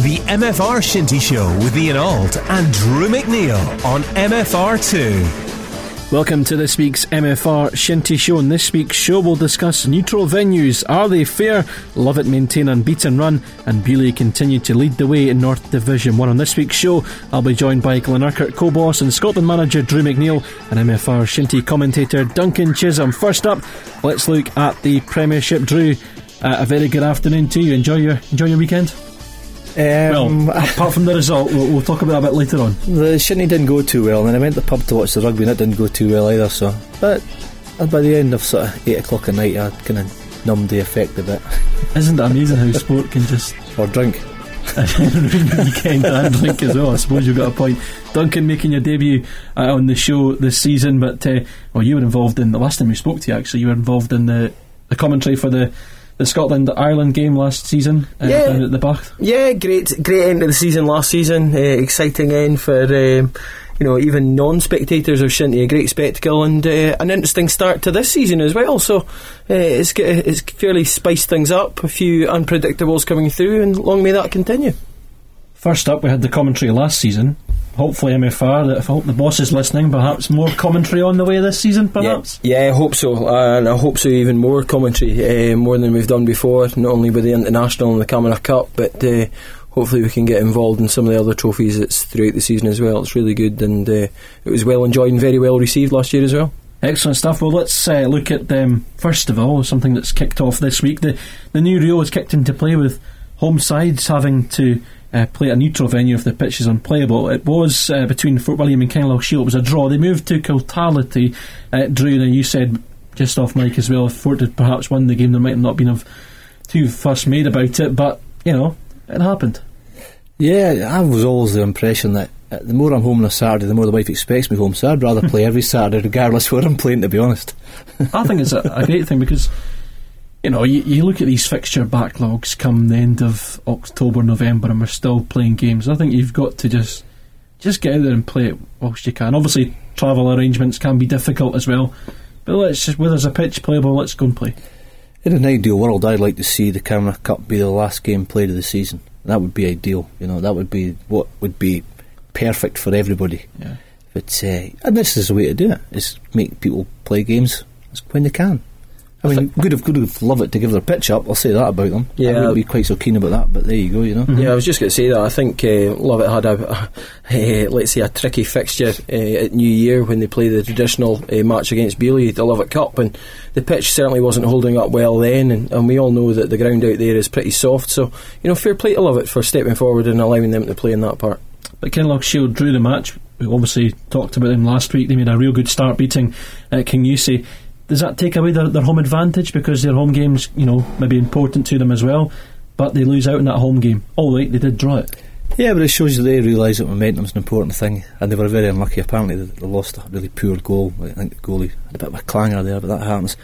The MFR Shinty Show with Ian Auld and Drew McNeil on MFR2. Welcome to this week's MFR Shinty Show. In this week's show we'll discuss neutral venues. Are they fair? Lovat maintain unbeaten run, and Beaulieu continue to lead the way in North Division 1. On this week's show I'll be joined by Glenurquhart co-boss and Scotland manager Drew McNeil and MFR Shinty commentator Duncan Chisholm. First up, let's look at the Premiership. Drew, a very good afternoon to you. Enjoy your weekend? Well, apart from the result, we'll talk about that a bit later on. The Shinty didn't go too well, and then I went to the pub to watch the rugby and it didn't go too well either. So, but by the end of sort of 8 o'clock at night, I kind of numbed the effect a bit. Isn't it amazing how sport can just... or drink. Weekend and drink as well. I suppose you've got a point. Duncan, making your debut on the show this season, but you were involved in the last time we spoke to you. Actually, you were involved in the commentary for the Scotland-Ireland game last season down at the Bath. Yeah, great end of the season last season. Exciting end for even non-spectators of Shinty. A great spectacle and an interesting start to this season as well. So it's fairly spiced things up. A few unpredictables coming through, and long may that continue. First up, we had the commentary last season. Hopefully MFR, if I hope the boss is listening, perhaps more commentary on the way this season, perhaps? Yeah, I hope so. And I hope so, even more commentary, more than we've done before, not only with the International and the Camanachd Cup, but hopefully we can get involved in some of the other trophies that's throughout the season as well. It's really good, and it was well enjoyed and very well received last year as well. Excellent stuff. Well, let's look at first of all, something that's kicked off this week. The new Rio has kicked into play with home sides having to play a neutral venue if the pitch is unplayable. It was between Fort William and Kinlochshiel. It was a draw. They moved to Kiltality. Drew, now you said just off mic as well, if Fort had perhaps won the game there might not have been too fuss made about it, but it happened. Yeah, I was always the impression that the more I'm home on a Saturday, the more the wife expects me home, so I'd rather play every Saturday regardless where I'm playing, to be honest. I think it's a great thing because you look at these fixture backlogs come the end of October, November, and we're still playing games. I think you've got to just get out there and play it whilst you can. Obviously, travel arrangements can be difficult as well, but where there's a pitch playable, let's go and play. In an ideal world, I'd like to see the Camanachd Cup be the last game played of the season. That would be ideal. That would be what would be perfect for everybody. Yeah. But and this is the way to do it: is make people play games when they can. I mean, good have loved it to give their pitch up. I'll say that about them. Yeah, I wouldn't be quite so keen about that, but there you go. Mm-hmm. Yeah, I was just going to say that. I think Lovat had a tricky fixture at New Year when they played the traditional match against Beaulieu, the Lovat Cup, and the pitch certainly wasn't holding up well then. And we all know that the ground out there is pretty soft. So fair play to Lovat for stepping forward and allowing them to play in that part. But Kinlochshiel drew the match. We obviously talked about them last week. They made a real good start beating Kingussie. Does that take away their home advantage because their home games, maybe important to them as well, but they lose out in that home game? Oh, right, they did draw it. Yeah, but it shows that they realise that momentum's an important thing, and they were very unlucky. Apparently, they lost a really poor goal. I think the goalie had a bit of a clanger there, but that happens.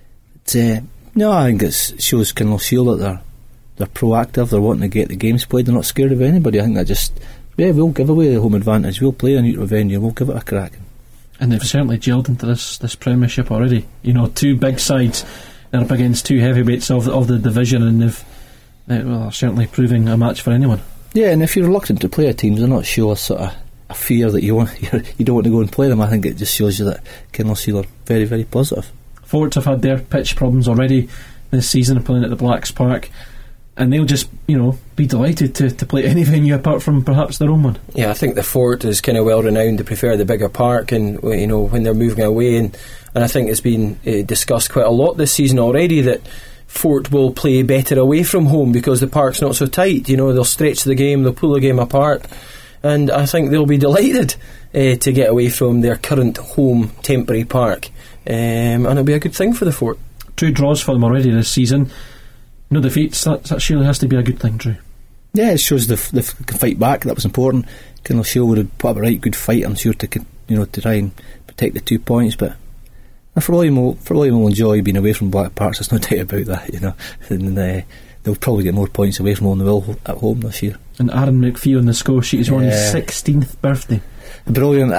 But, I think it shows Kinlochshiel that they're proactive. They're wanting to get the games played. They're not scared of anybody. I think that we'll give away the home advantage. We'll play a neutral venue. We'll give it a crack. And they've certainly gelled into this Premiership already. Two big sides that are up against two heavyweights of the division, and they're certainly proving a match for anyone. Yeah, and if you're reluctant to play a team, they're not show a sort of a fear that you don't want to go and play them. I think it just shows you that Kinlochshiel are very, very positive. Fort have had their pitch problems already this season, playing at the Blacks Park, and they'll just be delighted to play any venue apart from perhaps their own one. Yeah, I think the Fort is kind of well renowned to prefer the bigger park, and when they're moving away, and I think it's been discussed quite a lot this season already that Fort will play better away from home because the park's not so tight. They'll stretch the game, they'll pull the game apart, and I think they'll be delighted to get away from their current home temporary park, and it'll be a good thing for the Fort. 2 draws for them already this season. No defeats, that surely has to be a good thing, Drew. Yeah, it shows they can fight back. That was important. Kinlochshiel would have put up a right good fight, I'm sure, to try and protect the 2 points. But for all you will enjoy being away from Black Parks, there's no doubt about that. And they'll probably get more points away from home than they will at home this year. And Aaron McPhee on the score sheet is on his 16th birthday. Brilliant.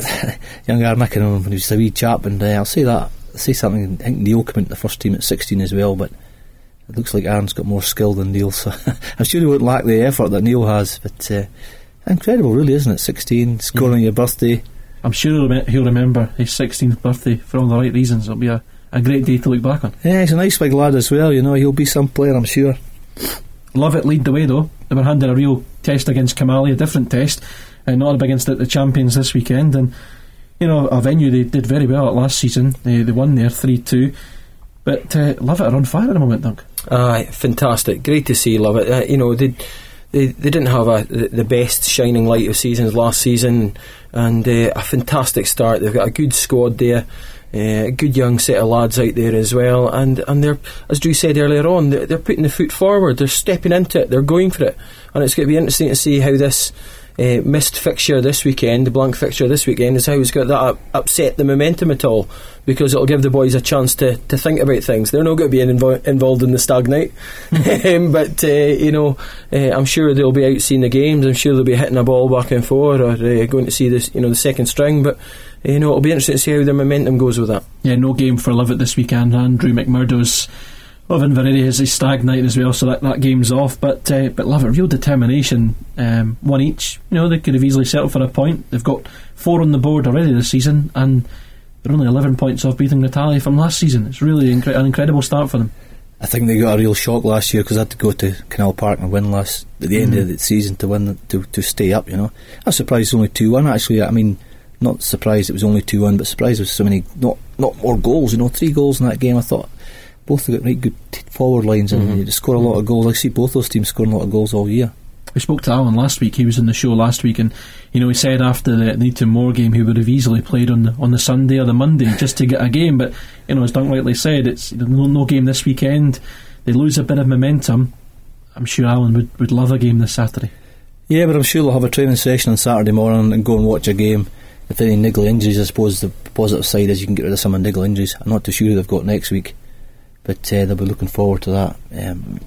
Young Aaron, I can remember when he was a wee chap, and I'll say something. I think Neil came into the first team at 16 as well, but it looks like Aaron's got more skill than Neil, so I'm sure he won't lack the effort that Neil has. But incredible, really, isn't it? 16, scoring on your birthday. I'm sure he'll remember his 16th birthday for all the right reasons. It'll be a great day to look back on. Yeah, he's a nice big lad as well, he'll be some player, I'm sure. Lovett lead the way though. They were handed a real test against Camali, a different test, and not up against the champions this weekend. And a venue they did very well at last season. They won there 3-2. But Lovett are on fire at the moment, Dunk. Fantastic, great to see Lovett. They didn't have the best shining light of seasons last season, and a fantastic start. They've got a good squad there, a good young set of lads out there as well, and they're, as Drew said earlier on, they're putting the foot forward, they're stepping into it, they're going for it, and it's going to be interesting to see how this missed fixture this weekend, the blank fixture this weekend, is how it's got that upset the momentum at all, because it'll give the boys a chance to think about things. They're not going to be involved in the stag night, but I'm sure they'll be out seeing the games. I'm sure they'll be hitting a ball back and forth, or going to see this, the second string. But it'll be interesting to see how their momentum goes with that. Yeah, no game for Lovett this weekend. Andrew McMurdo's of Inveraray has his stag night as well, so that game's off. But Lovett, real determination, one each. They could have easily settled for a point. They've got 4 on the board already this season, and they're only 11 points off beating the tally from last season. It's really an incredible start for them. I think they got a real shock last year because they had to go to Canal Park and win at the end of the season to win to stay up. I was surprised it was only 2-1 actually. I mean, not surprised it was only 2-1, but surprised there was so many not more goals. 3 goals in that game. I thought both have got right good forward lines, and they score a lot of goals. I see both those teams scoring a lot of goals all year. We spoke to Alan last week. He was in the show last week, and he said after the Newton Moore game he would have easily played on the Sunday or the Monday just to get a game. But as Dunk rightly said, it's no game this weekend. They lose a bit of momentum. I'm sure Alan would love a game this Saturday. Yeah, but I'm sure they'll have a training session on Saturday morning and go and watch a game. If any niggly injuries, I suppose the positive side is you can get rid of some of the niggly injuries. I'm not too sure who they've got next week, but they'll be looking forward to that.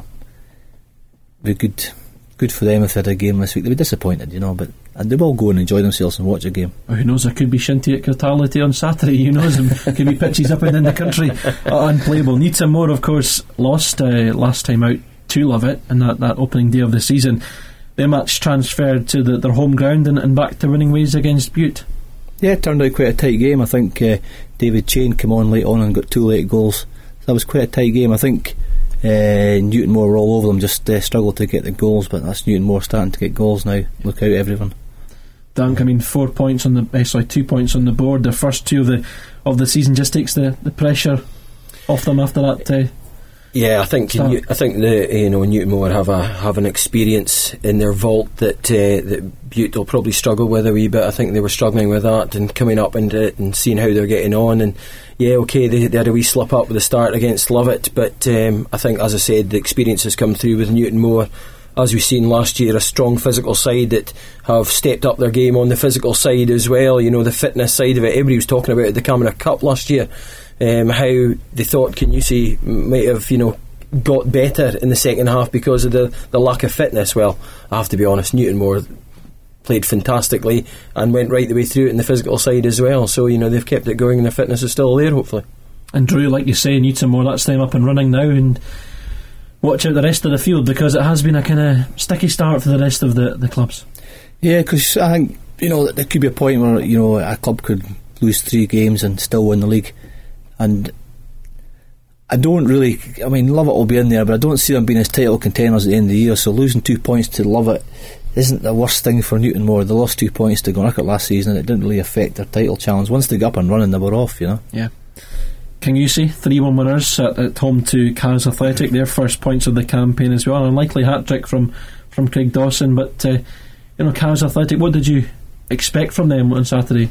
Be good for them if they had a game this week. They'll be disappointed, but they will go and enjoy themselves and watch a game. Well, who knows, there could be shinty at Cartality on Saturday, who knows, and could be pitches up and in the country unplayable. Newton Moore, of course, lost last time out to Lovett in that opening day of the season. Their match transferred to their home ground and back to winning ways against Butte. Yeah, it turned out quite a tight game. I think David Chain came on late on and got 2 late goals. So that was quite a tight game. I think Newton Moore were all over them, just struggled to get the goals, but that's Newton Moore starting to get goals now. Look out, everyone. Dunk, 2 points on the board. The first 2 of the season just takes the pressure off them after that. Yeah, I think Newton Moore have an experience in their vault that Butte will probably struggle with a wee bit. I think they were struggling with that and coming up into it and seeing how they're getting on. And yeah, okay, they had a wee slip up with the start against Lovett, but I think, as I said, the experience has come through with Newton Moore. As we've seen last year, a strong physical side that have stepped up their game on the physical side as well. The fitness side of it. Everybody was talking about the Camera Cup last year. How they thought Kanyusi might have got better in the second half because of the lack of fitness. Well, I have to be honest, Newton Moore played fantastically and went right the way through it in the physical side as well, so they've kept it going and their fitness is still there, hopefully. And Drew, like you say, Newton Moore, that's them up and running now, and watch out the rest of the field, because it has been a kind of sticky start for the rest of the clubs. Yeah, because I think there could be a point where a club could lose 3 games and still win the league. And I don't really, Lovett will be in there, but I don't see them being as title contenders at the end of the year, so losing 2 points to Lovett isn't the worst thing for Newton Moore. They lost 2 points to Glenurquhart last season and it didn't really affect their title challenge. Once they got up and running, they were off, Yeah. Kingussie, 3-1 winners at home to Caz Athletic, their first points of the campaign as well. An unlikely hat-trick from Craig Dawson, but Caz Athletic, what did you expect from them on Saturday?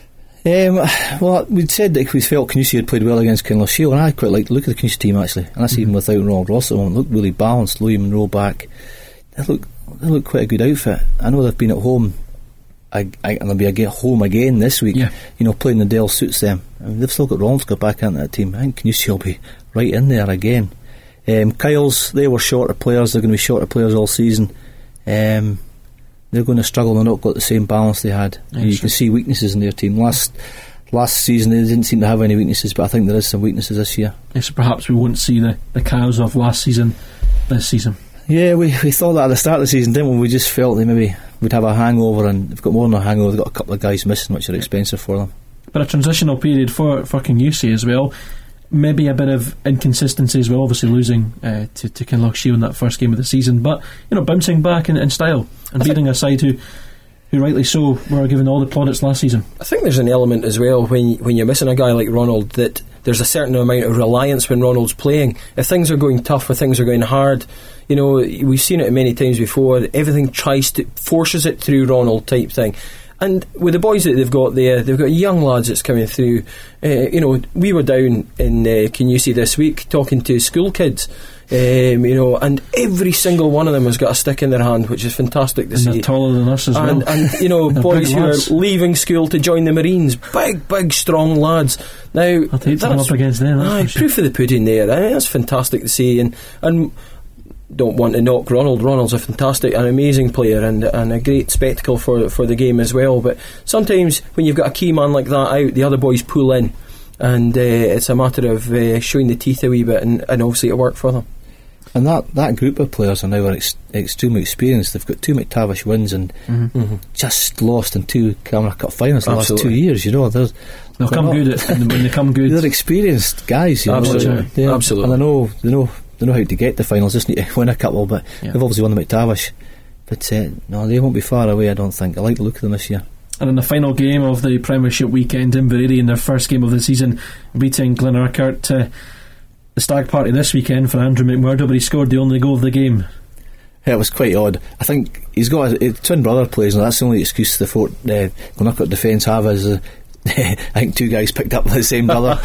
Well, we'd said that we felt Kingussie had played well against Kinlochshiel, and I quite liked the look of the Kingussie team actually, and that's even without Ronald Ross. It looked really balanced. Louis Monroe back. They look quite a good outfit. I know they've been at home, and they'll be home again this week. Playing the Dell suits them. They've still got Ronald to go back into that team. I think Kingussie will be right in there again. Kyles, they were shorter players. They're going to be shorter players all season. They're going to struggle. They've not got the same balance they had. You can see weaknesses in their team. Last last season they didn't seem to have any weaknesses, but I think there is some weaknesses this year. Yes, perhaps we won't see the cows of last season this season. Yeah, we thought that at the start of the season, didn't we? We just felt they maybe would have a hangover, and they've got more than a hangover. They've got a couple of guys missing, which are expensive for them. But a transitional period for Kingussie as well. Maybe a bit of inconsistency as well, obviously losing to Kinlochshiel in that first game of the season, but bouncing back in style and beating a side who rightly so were given all the plaudits last season. I think there's an element as well when you're missing a guy like Ronald, that there's a certain amount of reliance when Ronald's playing. If things are going tough or things are going hard, we've seen it many times before, everything forces it through Ronald type thing. And with the boys that they've got there, they've got young lads that's coming through. We were down in Kingussie this week talking to school kids, and every single one of them has got a stick in their hand, which is fantastic to see. They're taller than us as well. And boys who are leaving school to join the Marines, big, strong lads. Now, I'll take them up against them. Proof of the pudding there. That's fantastic to see, and don't want to knock Ronald. Ronald's a fantastic, an amazing player, and a great spectacle for the game as well. But sometimes when you've got a key man like that out, the other boys pull in, and it's a matter of showing the teeth a wee bit, and obviously it worked for them. And that group of players are now extremely experienced. They've got 2 McTavish wins and just lost in 2 Camanachd Cup finals in the last 2 years. They'll come good when they come good. They're experienced guys. Absolutely. Absolutely. And they know how to get to finals. Just need to win a couple, but they've obviously won the McTavish. But no, they won't be far away, I don't think. I like the look of them this year. And in the final game of the Premiership weekend, Inveraray in their first game of the season beating Glenurquhart. The stag party this weekend for Andrew McMurdo, but he scored the only goal of the game. Yeah, it was quite odd. I think he's got his twin brother plays, and that's the only excuse the Glenurquhart defence have is I think 2 guys picked up the same brother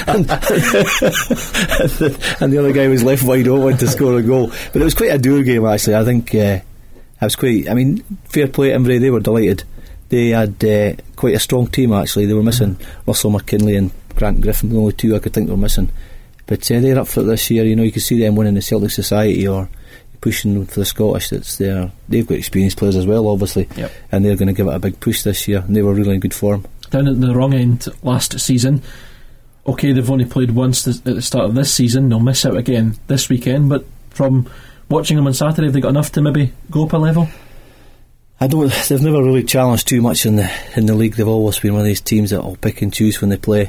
and the other guy was left wide open to score a goal. But it was quite a dour game actually. I think it was quite, fair play to Inveraray, they were delighted. They had quite a strong team actually. They were missing Russell McKinley and Grant Griffin, the only 2 I could think they were missing. But they're up for it this year. You can see them winning the Celtic Society or pushing for the Scottish. That's there. They've got experienced players as well, obviously, and they're going to give it a big push this year. And they were really in good form. Down at the wrong end last season. Okay, they've only played once at the start of this season. They'll miss out again this weekend. But from watching them on Saturday, have they got enough to maybe go up a level? They've never really challenged too much in the league. They've always been one of these teams that will pick and choose when they play.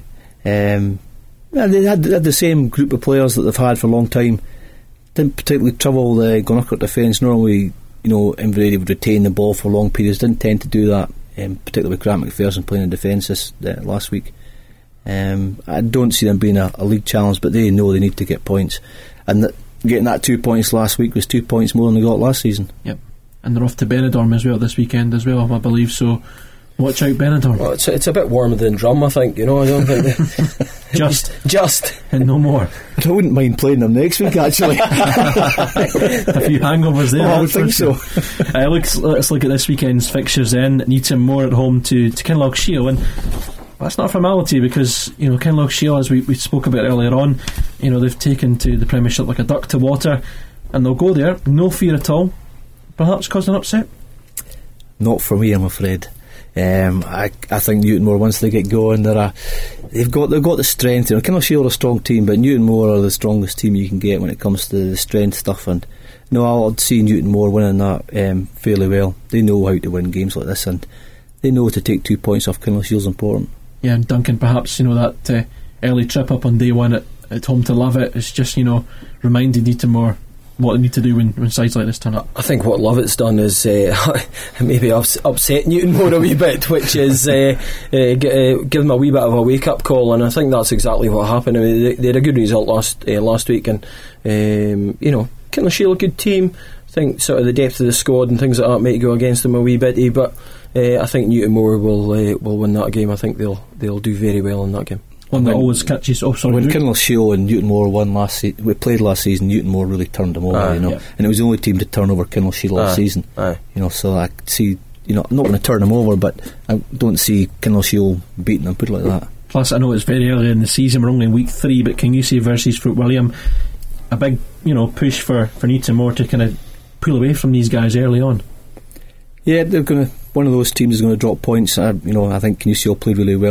They had the same group of players that they've had for a long time. Didn't particularly trouble the Glenurquhart defence. Normally, Inveraray would retain the ball for long periods. Didn't tend to do that, particularly with Grant McPherson playing in defence last week. I don't see them being a league challenge, but they know they need to get points. And getting that 2 points last week was 2 points more than they got last season. Yep. And they're off to Benidorm as well this weekend as well, I believe, so watch out, Benidorm. Well, it's a bit warmer than Drum, I think. I don't think just and no more. I wouldn't mind playing them next week actually. A few hangovers there. I would think so. Let's look at this weekend's fixtures then. Newtonmore at home to Kinlochshiel, and that's not a formality because Kinlochshiel, as we spoke about earlier on, they've taken to the Premiership like a duck to water, and they'll go there, no fear at all. Perhaps cause an upset? Not for me, I'm afraid. I think Newtonmore, once they get going, they've got the strength. Kinlochshiel are a strong team, but Newtonmore are the strongest team you can get when it comes to the strength stuff. And I'd see Newtonmore winning that fairly well. They know how to win games like this, and they know to take 2 points off Kinlochshiel's important. Yeah, and Duncan, perhaps that early trip up on day one at home to Lovat is just reminding Newtonmore what they need to do when sides like this turn up. I think what Lovett's done is maybe upset Newtonmore a wee bit, which is give them a wee bit of a wake up call, and I think that's exactly what happened. They had a good result last week, and Kinlochshiel, a good team. I think sort of the depth of the squad and things like that might go against them a wee bit, but I think Newtonmore will win that game. I think they'll do very well in that game. One that always catches. When Kinlochshiel and Newtonmore won we played last season, Newtonmore really turned them over, and it was the only team to turn over Kinlochshiel last season. So I see, I'm not going to turn them over, but I don't see Kinlochshiel beating them, put it like that. Plus, I know it's very early in the season, we're only in week 3, but Kingussie versus Fort William, a big, push for Newtonmore to kind of pull away from these guys early on. Yeah, they're going to. One of those teams is going to drop points. I think Kingussie played really well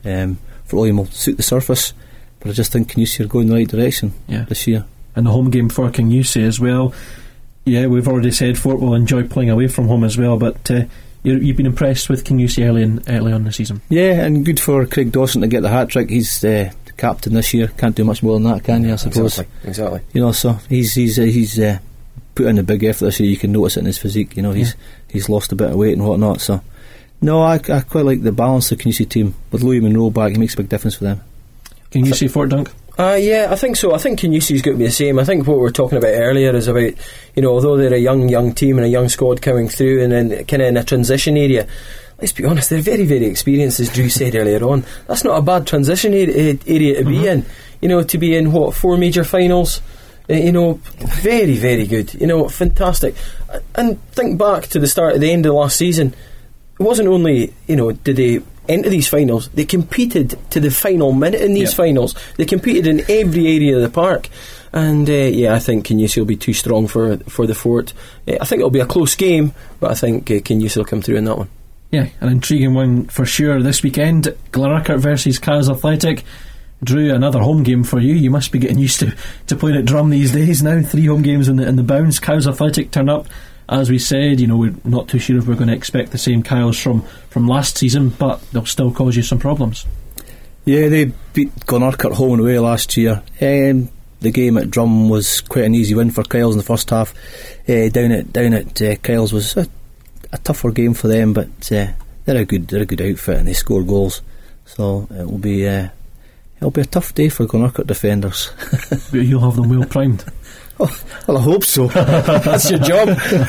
Verlooyen will suit the surface, but I just think Kingussie are going in the right direction this year. And the home game for Kingussie as well. Yeah, we've already said Fort will enjoy playing away from home as well, but you've been impressed with Kingussie early on the season. Yeah, and good for Craig Dawson to get the hat-trick. He's the captain this year. Can't do much more than that, can you, I suppose? Exactly. You know, so he's put in a big effort this year. You can notice it in his physique. You know, he's lost a bit of weight and whatnot. So, no, I quite like the balance of the Kingussie team. With Louis Monroe back, it makes a big difference for them. Kingussie, Fort Dunk? Yeah, I think so. I think Kingussie's got to be the same. I think what we were talking about earlier is about, you know, although they're a young team and a young squad coming through and then kind of in a transition area, let's be honest, they're very, very experienced, as Drew said earlier on. That's not a bad transition area to be in. You know, to be in, 4 major finals, you know, very, very good. You know, fantastic. And think back to the end of last season. It wasn't only, you know, did they enter these finals, they competed to the final minute in these finals. They competed in every area of the park. And I think Kingussie will be too strong for the Fort. I think it'll be a close game, but I think Kingussie will come through in that one. Yeah, an intriguing one for sure this weekend. Glenurquhart versus Cowes Athletic. Drew, another home game for you. You must be getting used to playing at Drum these days now. 3 home games in the bounds. Cowes Athletic turn up. As we said, you know, we're not too sure if we're going to expect the same Cowes from last season, but they'll still cause you some problems. Yeah, they beat Glenurquhart home and away last year. The game at Drum was quite an easy win for Cowes in the first half. Down at Cowes was a tougher game for them, but they're a good outfit and they score goals. So it'll be a tough day for Glenurquhart defenders. But you'll have them well primed. Well, I hope so. That's your job.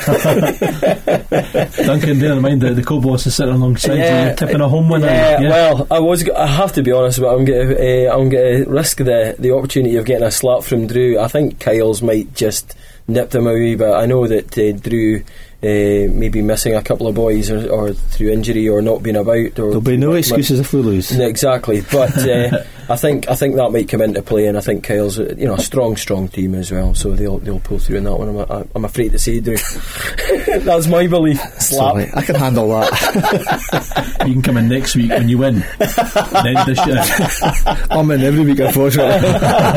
Duncan, bear in mind the co-boss is sitting alongside you. You're tipping a home winner. Well, I have to be honest, but I'm going to risk the opportunity of getting a slap from Drew. I think Kyles might just nip them away, but I know that Drew maybe missing a couple of boys or through injury or not being about. Or there'll be no excuses if we lose. Exactly, but I think that might come into play, and I think Kyle's a strong team as well, so they'll pull through in that one. I'm afraid to say, Drew. That's my belief. Slap. Sorry, I can handle that. You can come in next week when you win. Then the shit. I'm in every week, unfortunately.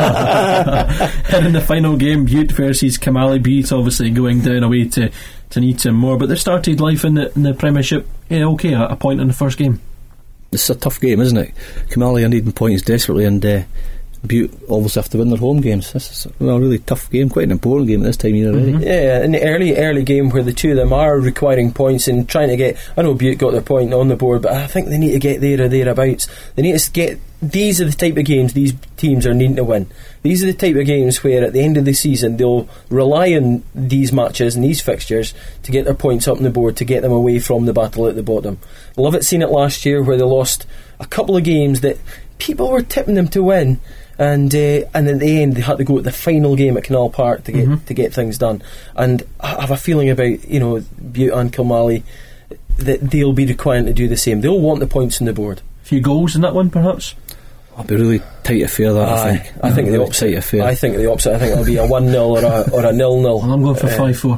And in the final game, Butte versus Kamali. Butte obviously going down away to need some more, but they started life in the Premiership a point in the first game. It's a tough game, isn't it? Kamali are needing points desperately, and Butte obviously have to win their home games. This is a really tough game, quite an important game at this time of year already. Yeah, in the early game where the two of them are requiring points and trying to get, I know Butte got their point on the board, but I think they need to get there or thereabouts. They need to get, these are the type of games these teams are needing to win. These are the type of games where at the end of the season they'll rely on these matches and these fixtures to get their points up on the board, to get them away from the battle at the bottom. Lovett seen it last year where they lost a couple of games that people were tipping them to win, and at the end they had to go at the final game at Canal Park to get things done. And I have a feeling about Butte and Kilmallie that they'll be requiring to do the same. They'll want the points on the board. A few goals in that one, perhaps. I'll be really tight affair that. I think the opposite. I think the opposite. I think it'll be a 1-0 or a 0-0. Well, I'm going for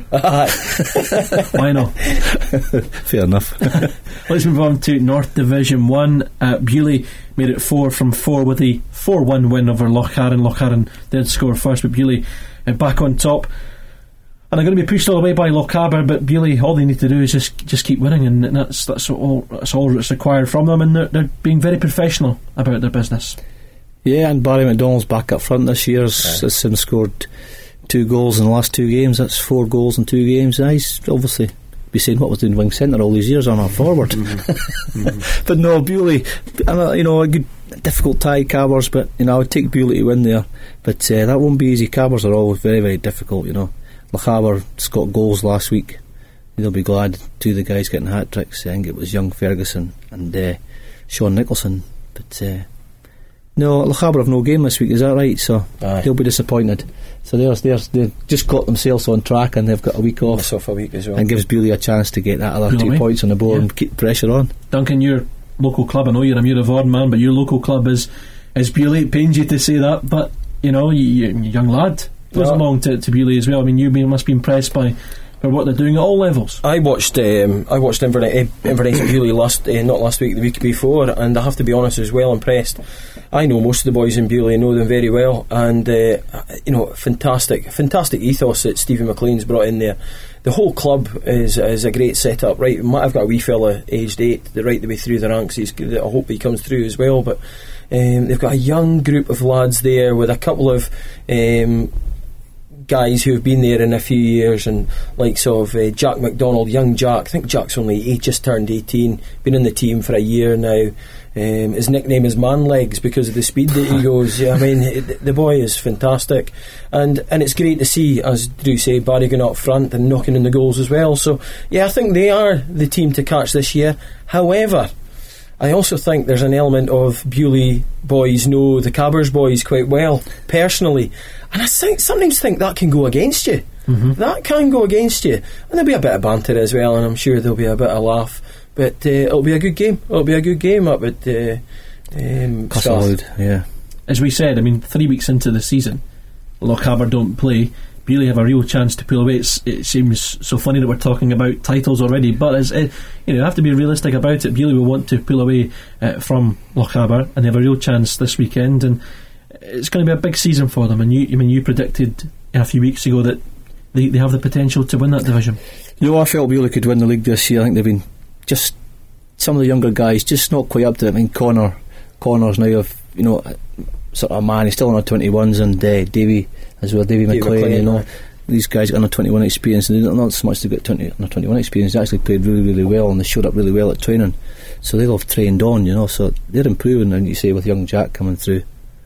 5-4. Why not? Fair enough. Let's move on to North Division 1. Beaulieu made it 4 from 4 with a 4-1 win over Lochcarron. Lochcarron did score first, but Beaulieu back on top. And they're going to be pushed all the way by Lochaber, but Beaulieu, all they need to do is just keep winning, and that's all that's required from them, and they're being very professional about their business. Yeah, and Barry McDonald's back up front this year has since scored 2 goals in the last 2 games. That's 4 goals in 2 games. He's obviously be saying what was doing wing centre all these years on our forward. But no, Beaulieu, a good difficult tie, Cabers, but I would take Beaulieu to win there, but that won't be easy. Cabers are always very, very difficult. Lochaber got goals last week. They'll be glad 2 of the guys getting hat tricks. I think it was young Ferguson and Sean Nicholson. But no, Lochaber have no game this week, is that right? So they'll be disappointed. So they just got themselves on track, and they've got a week off. A week as well. And gives Beaulieu a chance to get that other 2 points on the board and keep pressure on. Duncan, your local club, I know you're a Muir of Ord man, but your local club is Beaulieu. It pains you to say that, but you're a young lad. Goes along to Beaulieu as well. I mean, you must be impressed by for what they're doing at all levels. I watched Inverness Beauly not last week, the week before, and I have to be honest, I was well impressed. I know most of the boys in Beauly, know them very well, and fantastic ethos that Stephen McLean's brought in there. The whole club is a great setup. Right, I've got a wee fella aged 8, right the way through the ranks. I hope he comes through as well. But they've got a young group of lads there with a couple of guys who have been there in a few years, and likes of Jack McDonald, young Jack. I think Jack's he just turned 18, been in the team for a year now. His nickname is Man Legs because of the speed that he goes. I mean, the boy is fantastic, and it's great to see, as Drew said, Barry going up front and knocking in the goals as well. So yeah, I think they are the team to catch this year. However, I also think there's an element of Beauly boys know the Cabbers boys quite well personally, and I sometimes think that can go against you. That can go against you, and there'll be a bit of banter as well, and I'm sure there'll be a bit of laugh. But it'll be a good game. It'll be a good game up at Castlewood. Yeah. As we said, 3 weeks into the season, Lochaber don't play. Beauly have a real chance to pull away. It seems so funny that we're talking about titles already, but you have to be realistic about it. Beauly will want to pull away from Lochaber, and they have a real chance this weekend, and it's going to be a big season for them. And you predicted a few weeks ago that they have the potential to win that division. I felt Beauly could win the league this year. I think they've been just some of the younger guys just not quite up to it. Connor's now sort of a man. He's still on 21s, and Davy as well, Davy McLean. These guys got under 21 experience, and not so much to get under 21 experience. They actually played really, really well, and they showed up really well at training. So they'll have trained on, so they're improving. And you say with young Jack coming through,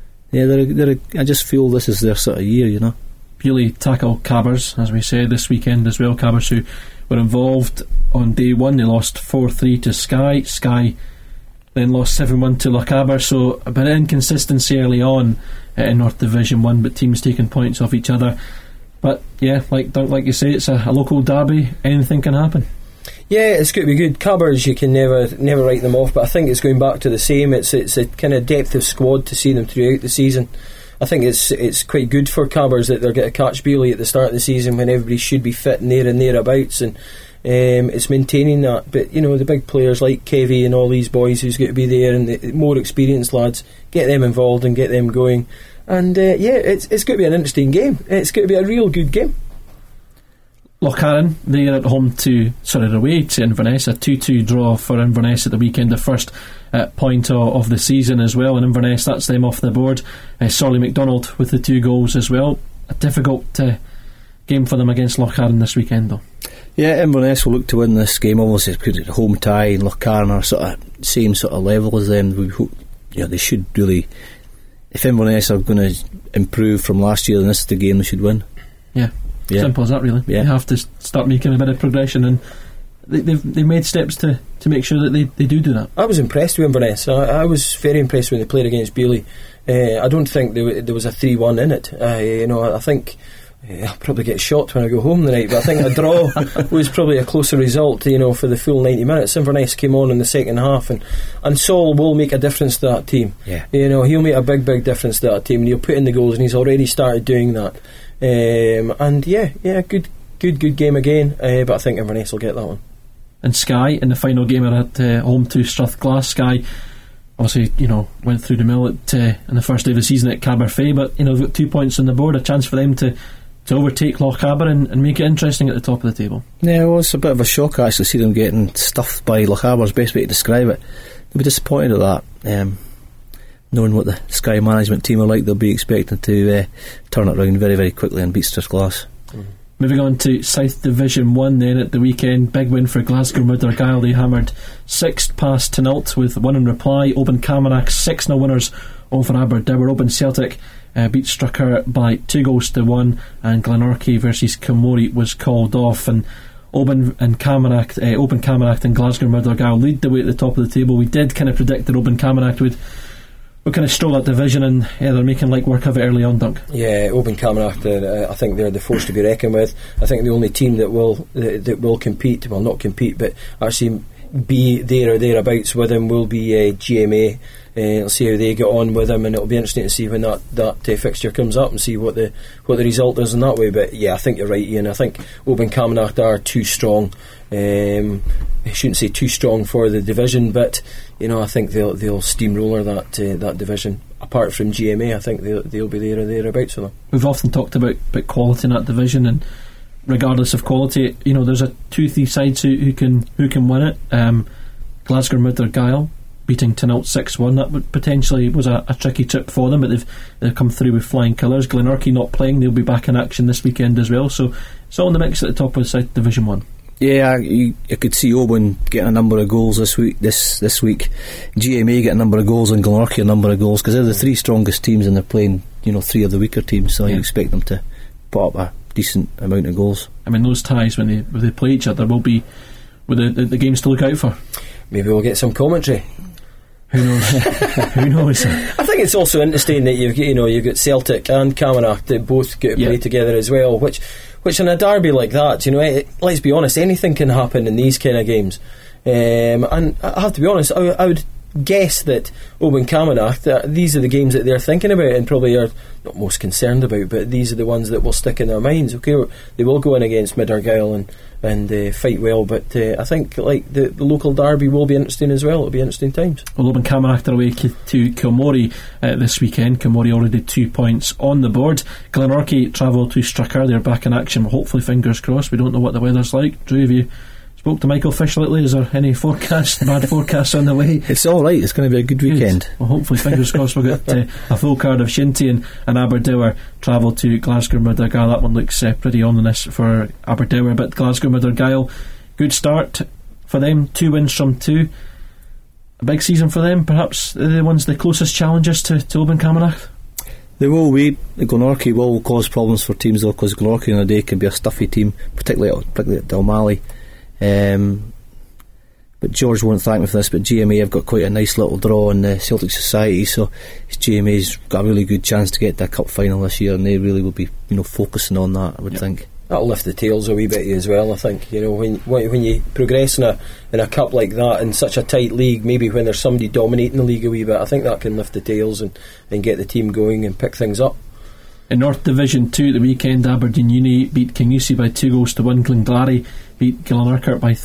yeah, I just feel this is their sort of year, Beauly tackle Cabbers, as we said, this weekend as well. Cabbers, who were involved on day one, they lost 4-3 to Skye then lost 7-1 to Lochaber, so a bit of inconsistency early on in North Division 1, but teams taking points off each other. But yeah, like you say, it's a local derby, anything can happen. Yeah, it's going to be good. Cabbers, you can never write them off, but I think it's going back to the same. It's a kind of depth of squad to see them throughout the season. I think it's quite good for Cabbers that they're going to catch Beauly at the start of the season when everybody should be fit and there and thereabouts, and it's maintaining that. But the big players like Kevy and all these boys who's going to be there, and the more experienced lads, get them involved and get them going. And it's going to be an interesting game. It's going to be a real good game. Lochcarron, they are at away to Inverness, a 2-2 draw for Inverness at the weekend, the first point of the season as well, and Inverness, that's them off the board. Sorley McDonald with the 2 goals as well. A difficult game for them against Lochcarron this weekend, though. Yeah, Inverness will look to win this game, obviously because it's a home tie, and Lochcarron are sort of same sort of level as them. We hope, they should really, if Inverness are going to improve from last year, then this is the game they should win. Yeah. Simple as that, really. Yeah. They have to start making a bit of progression, and they've made steps to make sure that they do that. I was impressed with Inverness. I was very impressed when they played against Beauly. I don't think there was a 3-1 in it. I think I'll probably get shot when I go home tonight, but I think a draw was probably a closer result, for the full 90 minutes. Inverness came on in the second half, and Saul will make a difference to that team. Yeah. He'll make a big difference to that team, and he'll put in the goals, and he's already started doing that. Good game again, but I think Inverness will get that one. And Skye in the final game are at home to Strathglass. Skye obviously went through the mill in the first day of the season at Caberfay, but they've got 2 points on the board, a chance for them to overtake Lochaber and make it interesting at the top of the table. Yeah, well, it's a bit of a shock actually to see them getting stuffed by Lochaber's best way to describe it. They'll be disappointed at that. Knowing what the Skye management team are like, they'll be expecting to turn it around very, very quickly and beat Strathglass. Moving on to South Division 1 then at the weekend, big win for Glasgow Mothergyle. They hammered 6 past Tynalt with 1 in reply. Oban Camanachd 6-0 winners over Aberdour. Oban Celtic beat Strucker by 2-1, and Glenorchy versus Kilmorey was called off, and Oban Camanachd and Glasgow Mothergyle lead the way at the top of the table. We did kind of predict that Oban Camanachd would kind of stroll that division, and they're making light work of it early on, Dunk. Yeah, Oban Camanachd, I think they're the force to be reckoned with. I think the only team that will compete, well, not compete, but actually be there or thereabouts with them will be GMA. Let's see how they get on with him, and it'll be interesting to see when that fixture comes up and see what the result is in that way. But yeah, I think you're right, Ian. I think Oban Camanachd are too strong. I shouldn't say too strong for the division, but I think they'll steamroller that division. Apart from GMA, I think they'll be there or thereabouts with them. We've often talked about quality in that division, and regardless of quality, there's a 2-3 sides who can win it. Glasgow Mid Argyll beating Tynalt 6-1. That potentially was a tricky trip for them, but they've come through with flying colours. Glenorchy not playing; they'll be back in action this weekend as well. So it's all in the mix at the top of the South Division 1. Yeah, you could see Oban getting a number of goals this week. This week, GMA get a number of goals and Glenorchy a number of goals, because they're the three strongest teams and they're playing 3 of the weaker teams. So you expect them to put up a decent amount of goals. I mean, those ties when they play each other will be with the games to look out for. Maybe we'll get some commentary. Who knows? Who knows? I think it's also interesting that you've got Celtic and Camanachd that both get to play together as well, which in a derby like that, let's be honest, anything can happen in these kind of games. And I have to be honest, I would guess that Oban Camanachd, these are the games that they're thinking about and probably are not most concerned about, but these are the ones that will stick in their minds. Okay, they will go in against Mid Argyll and fight well, but I think the local derby will be interesting as well. It'll be interesting times. Well, Oban Camanachd are away to Kilmorey this weekend. Kilmorey already 2 points on the board. Glenorchy travel to Strucker. They're back in action, hopefully, fingers crossed. We don't know what the weather's like. Drew, have you spoke to Michael Fish lately? Is there any bad forecasts on the way? It's alright, it's going to be a good weekend. Well, hopefully, fingers crossed, we'll get a full card of Shinty and Aberdour travel to Glasgow Mid Argyll. That one looks pretty ominous for Aberdour, but Glasgow Mid Argyll, good start for them, 2 wins from 2. A big season for them, perhaps the closest challengers to Oban Camanachd. They will be. Glenorchy will cause problems for teams though, because Glenorchy on a day can be a stuffy team, particularly at Dalmally. But George won't thank me for this, but GMA have got quite a nice little draw in the Celtic Society, so GMA's got a really good chance to get to a cup final this year, and they really will be focusing on that, I would think. That'll lift the tails a wee bit as well, I think. When you progress in a cup like that in such a tight league, maybe when there's somebody dominating the league a wee bit, I think that can lift the tails and get the team going and pick things up. In North Division 2 at the weekend, Aberdeen Uni beat Kingussie by 2-1. Glengarry beat Glenurquhart by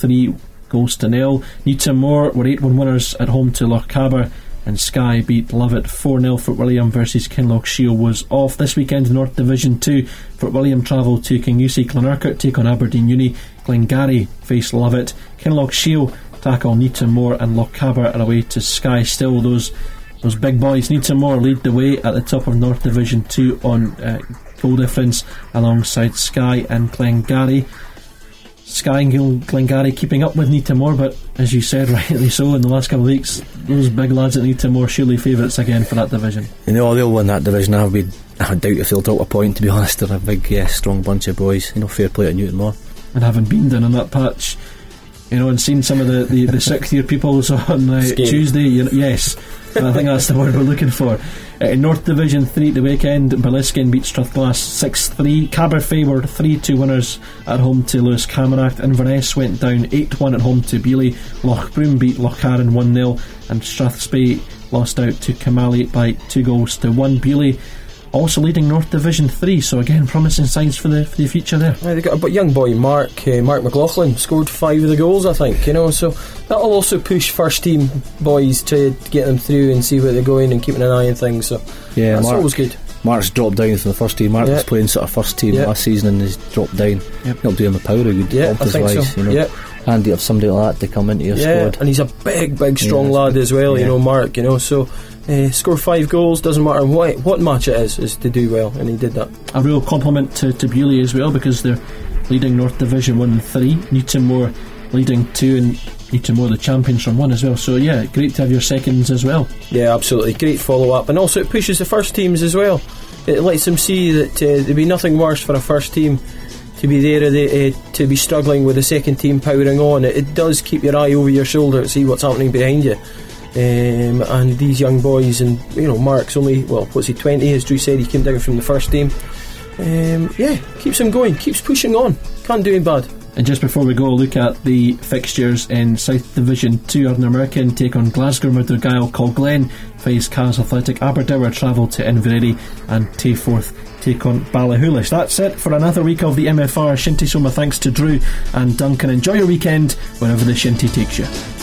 3-0. Newtonmore were 8-1 winners at home to Lochaber, and Skye beat Lovat 4-0. Fort William versus Kinlochshiel was off. This weekend in North Division 2, Fort William travel to Kingussie. Glenurquhart take on Aberdeen Uni. Glengarry face Lovat. Kinlochshiel tackle Newtonmore, and Lochaber are away to Skye. Still those big boys. Newtonmore lead the way at the top of North Division 2 on goal difference alongside Skye and Glengarry. Skye and Glengarry keeping up with Newtonmore, but as you said, rightly so, in the last couple of weeks, those big lads at Newtonmore surely favourites again for that division. They'll win that division. I doubt if they'll drop a point, to be honest. They're a big, strong bunch of boys. Fair play at Newtonmore. And having been down on that patch, and seen some of the 6th year peoples on Tuesday, yes, and I think that's the word we're looking for. In North Division 3 at the weekend, Beliskin beat Strathglass 6-3. Caberfay were 3-2 winners at home to Lewis Camanachd. Inverness went down 8-1 at home to Beeley. Lochbroom beat Lochcarron 1-0, and Strathspey lost out to Camally by 2-1. Beeley also leading North Division 3, so again promising signs for the future there. They got a young boy, Mark McLaughlin, scored 5 of the goals, I think. So that'll also push first team boys to get them through and see where they're going and keeping an eye on things. So yeah, that's always good. Mark's dropped down from the first team. Mark was playing sort of first team last season and has dropped down. He'll do him a power of good. I think wise, so. Handy to have somebody like that to come into your squad. And he's a big strong lad as well. Mark. So. Score 5 goals, doesn't matter what match it is to do well, and he did that. A real compliment to Bewley as well, because they're leading North Division 1 and 3. Newtonmore leading 2, and Newtonmore the champions from 1 as well. So yeah, great to have your seconds as well. Yeah, absolutely, great follow up, and also it pushes the first teams as well. It lets them see that there'd be nothing worse for a first team to be there to be struggling with the second team powering on. It does keep your eye over your shoulder to see what's happening behind you. And these young boys, and Mark's only, what's he, 20, as Drew said, he came down from the first team. Keeps him going, keeps pushing on, can't do him bad. And just before we go, look at the fixtures in South Division 2. Ardnamurchan American take on Glasgow Mothergill. Colglen face Cas Athletic. Aberdour travel to Inveraray, and Tayforth take on Ballyhoulish. That's it for another week of the MFR Shinty Soma. Thanks to Drew and Duncan. Enjoy your weekend wherever the Shinty takes you.